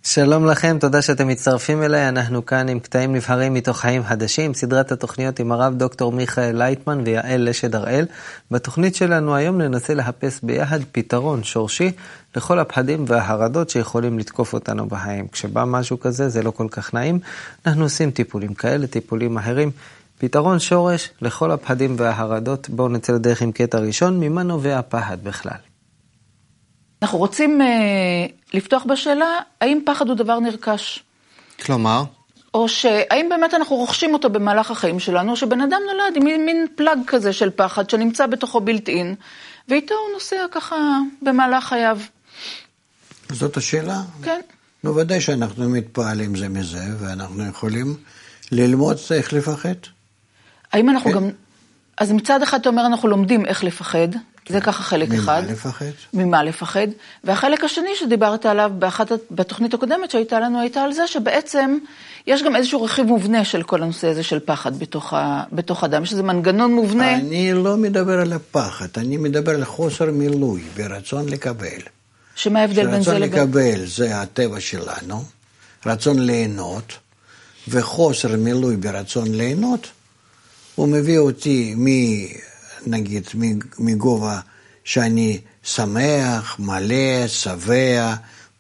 שלום לכם, תודה שאתם מצטרפים אליי. אנחנו כאן עם קטעים נבחרים מתוך חיים חדשים, סדרת התוכניות עם הרב דוקטור מיכאל לייטמן ויעל לשד הראל. בתוכנית שלנו היום ננסה לחפש ביחד פתרון שורשי לכל הפחדים והחרדות שיכולים לתקוף אותנו בחיים. כשבא משהו כזה זה לא כל כך נעים, אנחנו עושים טיפולים כאלה, טיפולים אחרים. פתרון שורש לכל הפחדים והחרדות. בואו נצא לדרך עם קטע ראשון, ממה נובע הפחד בכלל? אנחנו רוצים לפתוח בשאלה, האם פחד הוא דבר נרכש? כלומר? או שהאם באמת אנחנו רוכשים אותו במהלך החיים שלנו, או שבן אדם נולד עם מין פלאג כזה של פחד, שנמצא בתוכו בילט-אין, ואיתו הוא נוסע ככה במהלך חייו. זאת השאלה? כן. נו, ודאי שאנחנו מתפעלים זה מזה, ואנחנו יכולים ללמוד איך לפחד. האם אנחנו גם... אז מצד אחד אתה אומר, אנחנו לומדים איך לפחד, זה ככה חלק אחד. ממה לפחד? ממה לפחד. והחלק השני שדיברת עליו בתוכנית הקודמת שהייתה לנו, הייתה על זה שבעצם יש גם איזשהו רכיב מובנה של כל הנושא הזה של פחד בתוך אדם. יש איזה מנגנון מובנה. אני לא מדבר על הפחד, אני מדבר על חוסר מילוי ברצון לקבל. שמה ההבדל בין זה לבין? רצון לקבל זה הטבע שלנו, רצון ליהנות, וחוסר מילוי ברצון ליהנות, הוא מביא אותי נגיד, מגובה שאני שמח, מלא, שבע,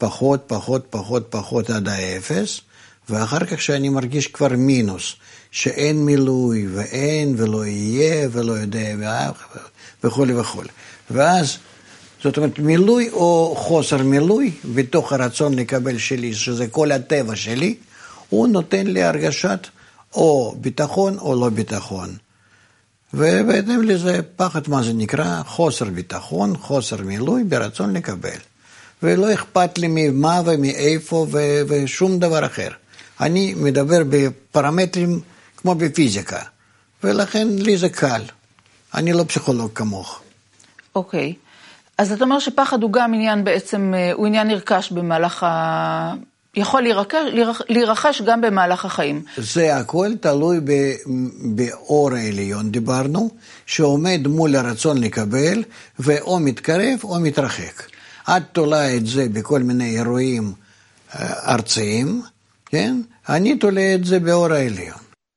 פחות עד האפס, ואחר כך שאני מרגיש כבר מינוס, שאין מילוי, ואין, ולא יהיה, ולא יודע, וכו'. ואז, זאת אומרת, מילוי או חוסר מילוי, בתוך הרצון לקבל שלי, שזה כל הטבע שלי, הוא נותן לי הרגשת או ביטחון או לא ביטחון. ובהתאם לזה פחד, מה זה נקרא? חוסר ביטחון, חוסר מילוי ברצון לקבל. ולא אכפת לי ממה ומאיפה ושום דבר אחר. אני מדבר בפרמטרים כמו בפיזיקה, ולכן לי זה קל. אני לא פסיכולוג כמוך. אוקיי. אז אתה אומר שפחד הוא גם עניין בעצם, הוא עניין נרכש במהלך יכול להירכש גם במהלך החיים. זה הכל תלוי באור העליון, דיברנו, שעומד מול הרצון לקבל, ואו מתקרב או מתרחק. את תולה את זה בכל מיני אירועים ארציים, כן? אני תולה את זה באור העליון.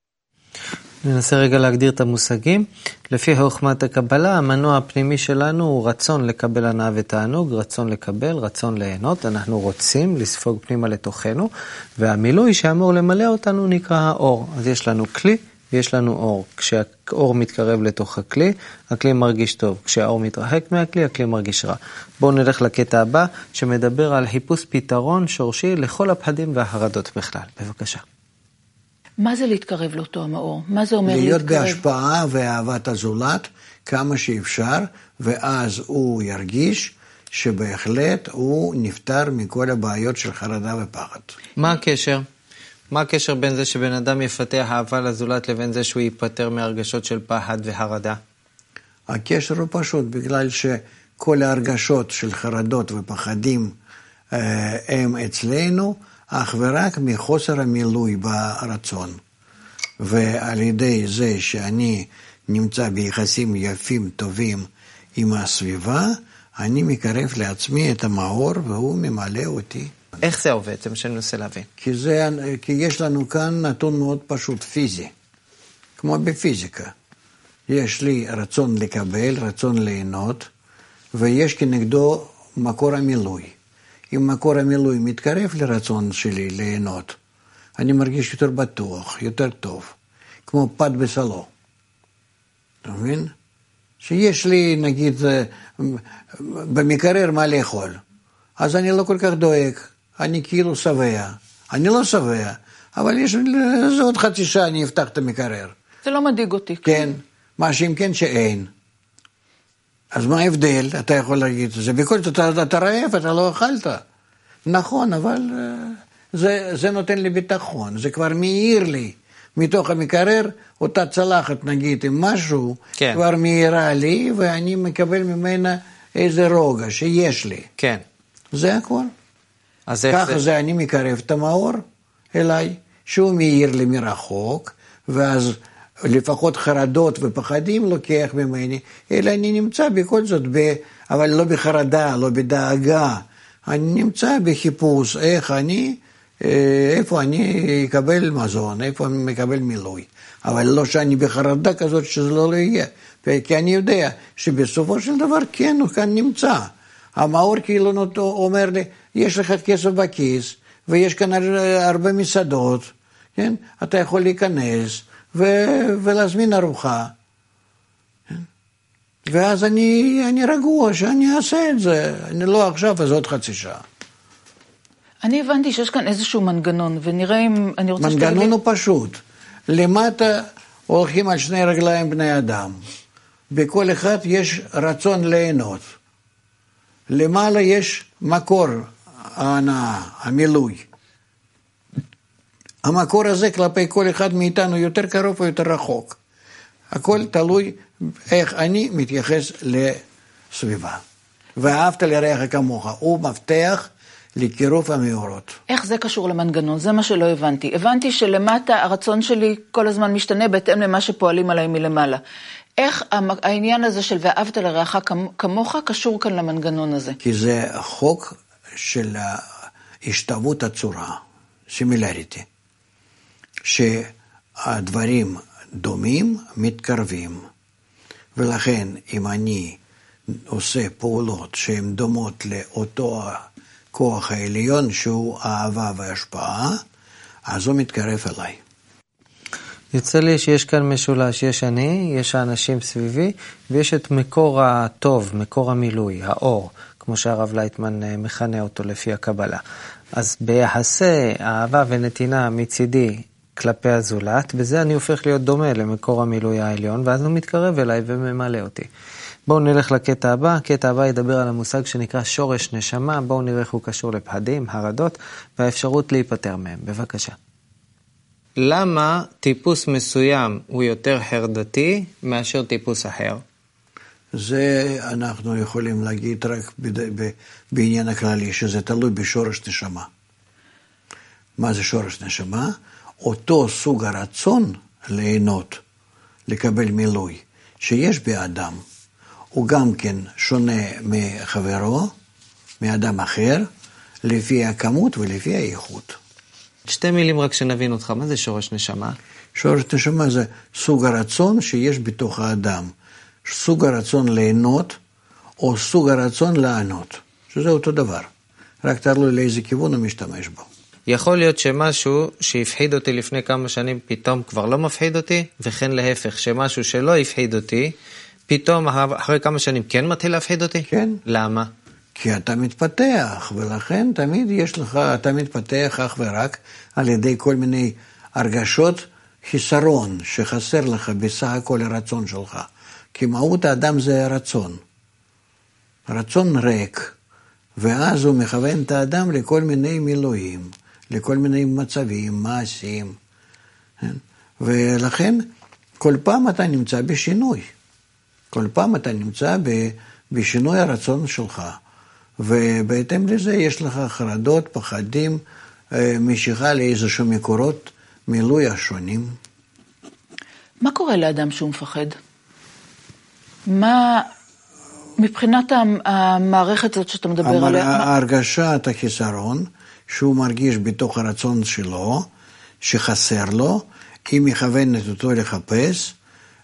ננסה רגע להגדיר את המושגים. לפי חוכמת הקבלה, המנוע הפנימי שלנו הוא רצון לקבל הנאה ותענוג, רצון לקבל, רצון ליהנות. אנחנו רוצים לספוג פנימה לתוכנו, והמילוי שאמור למלא אותנו נקרא האור. אז יש לנו כלי ויש לנו אור. כשהאור מתקרב לתוך הכלי, הכלי מרגיש טוב. כשהאור מתרחק מהכלי, הכלי מרגיש רע. בואו נלך לקטע הבא, שמדבר על חיפוש פתרון שורשי לכל הפחדים והחרדות בכלל. בבקשה. מה זה להתקרב לאותו המאור? מה זה אומר להתקרב? להיות בהשפעה ואהבת הזולת כמה שאפשר, ואז הוא ירגיש שבהחלט הוא נפטר מכל הבעיות של חרדה ופחד. מה הקשר? מה הקשר בין זה שבן אדם יפתח אהבה לזולת לבין זה שהוא ייפטר מהרגשות של פחד וחרדה? הקשר הוא פשוט, בגלל שכל ההרגשות של חרדות ופחדים הם אצלנו, אך ורק מחוסר המילוי ברצון. ועל ידי זה שאני נמצא ביחסים יפים, טובים עם הסביבה, אני מקרב לעצמי את המאור והוא ממלא אותי. איך זה עובד? זה מה שאני מנסה להבין. כי יש לנו כאן נתון מאוד פשוט, פיזי. כמו בפיזיקה. יש לי רצון לקבל, רצון ליהנות, ויש כנגדו מקור המילוי. אם מקור המילוי מתקרב לרצון שלי ליהנות, אני מרגיש יותר בטוח, יותר טוב, כמו פת בסלו. אתה מבין? שיש לי, נגיד, במקרר מה לאכול, אז אני לא כל כך דואג, אני כאילו שבע. אני לא שבע, אבל יש לי, זה עוד חצי שעה אני אפתח את המקרר. זה לא מדאיג אותי. כן, מה שאם כן שאין. אז מה ההבדל? אתה יכול להגיד, זה בכל זאת אתה רעב, אתה לא אכלת. נכון, אבל זה נותן לי ביטחון, זה כבר מאיר לי. מתוך המקרר, אותה צלחת נגיד עם משהו, כן. כבר מאירה לי, ואני מקבל ממנה איזה רוגע שיש לי. כן. זה הכל. אז ככה זה אני מקרב את המאור אליי, שהוא מאיר לי מרחוק, ואז לפחות חרדות ופחדים לוקח ממני, אלא אני נמצא בכל זאת, אבל לא בחרדה, לא בדאגה, אני נמצא בחיפוש איפה אני אקבל מזון, איפה אני מקבל מילוי. אבל לא שאני בחרדה כזאת שזה לא יהיה. כי אני יודע שבסופו של דבר כן, הוא כאן נמצא. המאור כאילו אומר לי, יש לך כסף בכיס, ויש כאן הרבה מסעדות, כן? אתה יכול להיכנס ולהזמין ארוחה. כן? ואז אני רגוע שאני אעשה את זה. אני לא עכשיו, אז עוד חצי שעה. אני הבנתי שיש כאן איזשהו מנגנון, ונראה אם אני רוצה מנגנון הוא פשוט. למטה הולכים על שני רגליים בני אדם. בכל אחד יש רצון ליהנות. למעלה יש מקור ההנאה, המילוי. המקור הזה כלפי כל אחד מאיתנו יותר קרוב או יותר רחוק. הכל תלוי איך אני מתייחס לסביבה. ואהבת לרעך כמוך, הוא מפתח לקירוב המאורות. איך זה קשור למנגנון? זה מה שלא הבנתי. הבנתי שלמטה הרצון שלי כל הזמן משתנה בהתאם למה שפועלים עליי מלמעלה. איך העניין הזה של ואהבת לרעך כמוך קשור כאן למנגנון הזה? כי זה החוק של השתוות הצורה, סימילריטי, שהדברים דומים מתקרבים, ולכן אם אני עושה פעולות שהן דומות לאותו הכוח העליון שהוא אהבה והשפעה, אז הוא מתקרב אליי. יוצא לי שיש כאן משולש, יש אני, יש האנשים סביבי, ויש את מקור הטוב, מקור המילוי, האור, כמו שהרב לייטמן מכנה אותו לפי הקבלה. אז ביחסי אהבה ונתינה מצידי כלפי הזולת, בזה אני הופך להיות דומה למקור המילוי העליון, ואז הוא מתקרב אליי וממלא אותי. בואו נלך לקטע הבא. הקטע הבא ידבר על המושג שנקרא שורש נשמה. בואו נראה איך הוא קשור לפחדים, הרדות, והאפשרות להיפטר מהם. בבקשה. למה טיפוס מסוים הוא יותר חרדתי מאשר טיפוס אחר? זה אנחנו יכולים להגיד רק בעניין הכללי, שזה תלוי בשורש נשמה. מה זה שורש נשמה? אותו סוג הרצון ליהנות, לקבל מילוי, שיש באדם, הוא גם כן שונה מחברו, מאדם אחר, לפי הכמות ולפי האיכות. שתי מילים רק שנבין אותך, מה זה שורש נשמה? שורש נשמה זה סוג הרצון שיש בתוך האדם. סוג הרצון ליהנות, או סוג הרצון לענות. שזה אותו דבר. רק תלוי לאיזה כיוון הוא משתמש בו. יכול להיות שמשהו שהפחיד אותי לפני כמה שנים פתאום כבר לא מפחיד אותי, וכן להפך, שמשהו שלא הפחיד אותי, פתאום אחרי כמה שנים כן מתחיל להפחיד אותי? כן. למה? כי אתה מתפתח, ולכן תמיד יש לך, אתה מתפתח אך ורק על ידי כל מיני הרגשות חיסרון שחסר לך בסך הכל הרצון שלך. כי מהות האדם זה הרצון. רצון ריק, ואז הוא מכוון את האדם לכל מיני מילואים, לכל מיני מצבים, מעשים. ולכן כל פעם אתה נמצא בשינוי. כל פעם אתה נמצא בשינוי הרצון שלך. ובהתאם לזה יש לך חרדות, פחדים, משיכה לאיזשהו מקורות מילוי השונים. מה קורה לאדם שהוא מפחד? מה מבחינת המערכת הזאת שאתה מדבר עליה? הרגשת החיסרון שהוא מרגיש בתוך הרצון שלו, שחסר לו, היא מכוונת אותו לחפש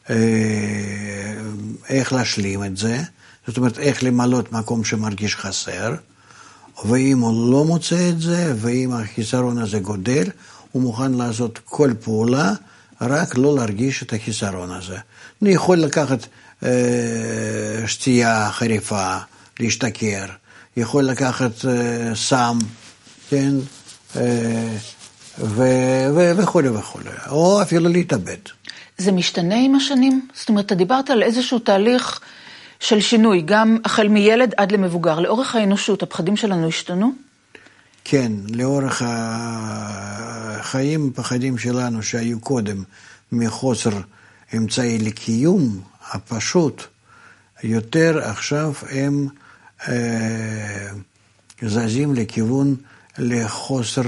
איך להשלים את זה, זאת אומרת איך למלות מקום שמרגיש חסר, ואם הוא לא מוצא את זה, ואם החיסרון הזה גודל, הוא מוכן לעשות כל פעולה, רק לא להרגיש את החיסרון הזה. אני יכול לקחת שתייה חריפה, להשתכר, יכול לקחת סם, כן, וכו' וכו', או אפילו להתאבד. זה משתנה עם השנים? זאת אומרת, אתה דיברת על איזשהו תהליך של שינוי, גם החל מילד עד למבוגר. לאורך האנושות, הפחדים שלנו השתנו? כן, לאורך החיים, הפחדים שלנו שהיו קודם מחוסר אמצעי לקיום הפשוט, יותר עכשיו הם זזים לכיוון לחוסר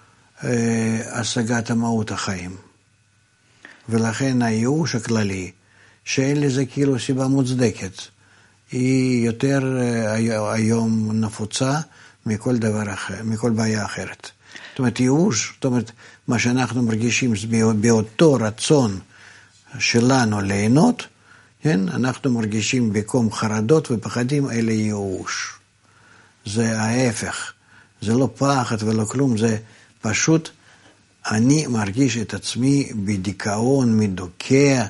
השגת המהות החיים. ולכן הייאוש הכללי, שאין לזה כאילו סיבה מוצדקת, היא יותר היום נפוצה מכל דבר אחר, מכל בעיה אחרת. זאת אומרת, ייאוש, זאת אומרת, מה שאנחנו מרגישים באותו רצון שלנו ליהנות, כן? אנחנו מרגישים במקום חרדות ופחדים, אלה ייאוש. זה ההפך. זה לא פחד ולא כלום, זה פשוט, אני מרגיש את עצמי בדיכאון, מדוכא,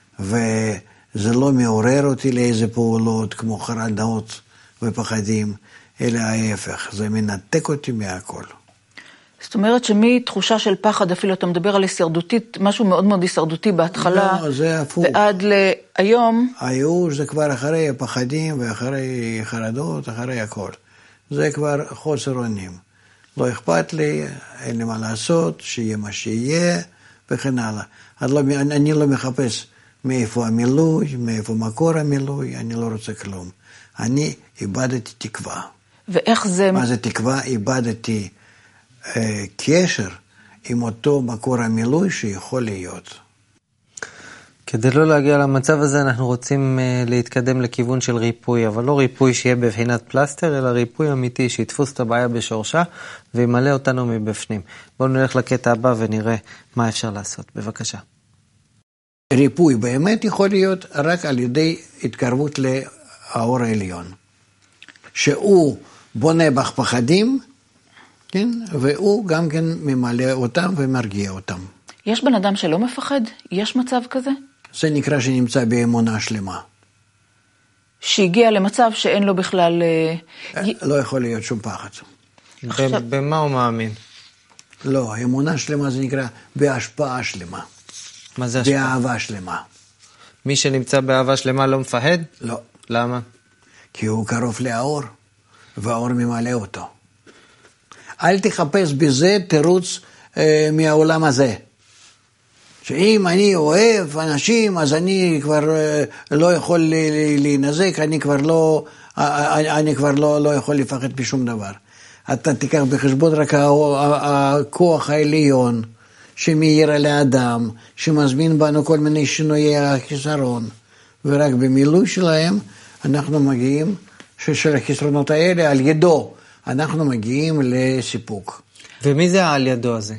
וזה לא מעורר אותי לאיזה פעולות, כמו חרדות ופחדים, אלא ההפך. זה מנתק אותי מהכל. זאת אומרת שמתחושה של פחד, אפילו אתה מדבר על הישרדותית, משהו מאוד מאוד הישרדותי בהתחלה, לא, זה הפוך. ועד להיום. הייאוש זה כבר אחרי הפחדים ואחרי חרדות, אחרי הכל. זה כבר חוסר אונים. לא אכפת לי, אין לי מה לעשות, שיהיה מה שיהיה, וכן הלאה. אני לא מחפש מאיפה המילוי, מאיפה מקור המילוי, אני לא רוצה כלום. אני איבדתי תקווה. ואיך זה... מה זה תקווה? איבדתי קשר עם אותו מקור המילוי שיכול להיות. כדי לא להגיע למצב הזה אנחנו רוצים להתקדם לכיוון של ריפוי, אבל לא ריפוי שיהיה בבחינת פלסטר, אלא ריפוי אמיתי שיתפוס את הבעיה בשורשה וימלא אותנו מבפנים. בואו נלך לקטע הבא ונראה מה אפשר לעשות. בבקשה. ריפוי באמת יכול להיות רק על ידי התקרבות לאור העליון. שהוא בונה בך פחדים, כן? והוא גם כן ממלא אותם ומרגיע אותם. יש בן אדם שלא מפחד? יש מצב כזה? זה נקרא שנמצא באמונה שלמה. שהגיע למצב שאין לו בכלל... לא יכול להיות שום פחד. במה הוא מאמין? לא, אמונה שלמה זה נקרא בהשפעה שלמה. מה זה השפעה? באהבה שלמה. מי שנמצא באהבה שלמה לא מפחד? לא. למה? כי הוא קרוב לאור, והאור ממלא אותו. אל תחפש בזה תירוץ מהעולם הזה. שאם אני אוהב אנשים, אז אני כבר לא יכול להינזק, אני כבר לא יכול לפחד בשום דבר. אתה תיקח בחשבון רק הכוח העליון, שמאיר על האדם, שמזמין בנו כל מיני שינויי החיסרון, ורק במילוי שלהם אנחנו מגיעים, של החסרונות האלה, על ידו, אנחנו מגיעים לסיפוק. ומי זה על ידו הזה?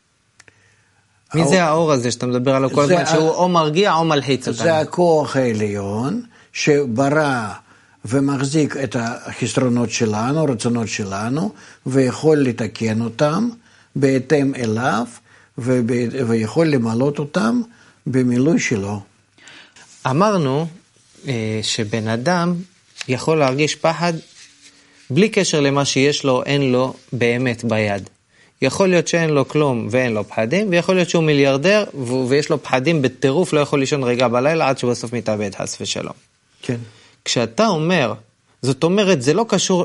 מי זה האור הזה שאתה מדבר עליו כל הזמן, שהוא או מרגיע או מלחיץ אותנו? זה הכוח העליון שברא ומחזיק את החסרונות שלנו, רצונות שלנו, ויכול לתקן אותם בהתאם אליו, ויכול למלות אותם במילוי שלו. אמרנו שבן אדם יכול להרגיש פחד בלי קשר למה שיש לו, אין לו באמת ביד. יכול להיות שאין לו כלום ואין לו פחדים, ויכול להיות שהוא מיליארדר ויש לו פחדים בטירוף, לא יכול לישון רגע בלילה עד שבסוף מתאבד, חס ושלום. כן. כשאתה אומר, זאת אומרת, זה לא קשור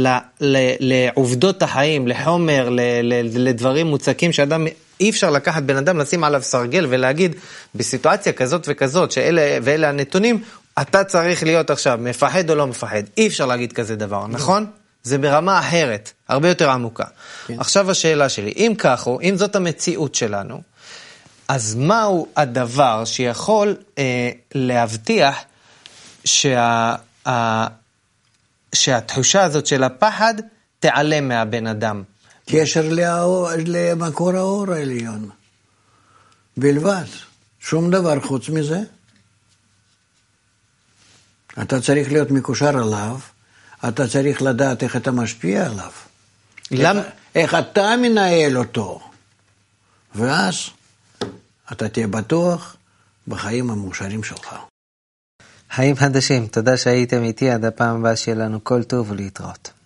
לעובדות החיים, לחומר, לדברים מוצקים שאדם, אי אפשר לקחת בן אדם, לשים עליו סרגל ולהגיד, בסיטואציה כזאת וכזאת, ואלה הנתונים, אתה צריך להיות עכשיו מפחד או לא מפחד. אי אפשר להגיד כזה דבר, נכון? זה ברמה אחרת, הרבה יותר עמוקה. כן. עכשיו השאלה שלי, אם כך הוא, אם זאת המציאות שלנו, אז מהו הדבר שיכול להבטיח שהתחושה הזאת של הפחד תיעלם מהבן אדם? קשר למקור האור העליון. בלבד. שום דבר חוץ מזה. אתה צריך להיות מקושר עליו, אתה צריך לדעת איך אתה משפיע עליו. איך אתה מנהל אותו. ואז אתה תהיה בטוח בחיים המאושרים שלך. חיים חדשים, תודה שהייתם איתי, עד הפעם הבאה שיהיה לנו כל טוב ולהתראות.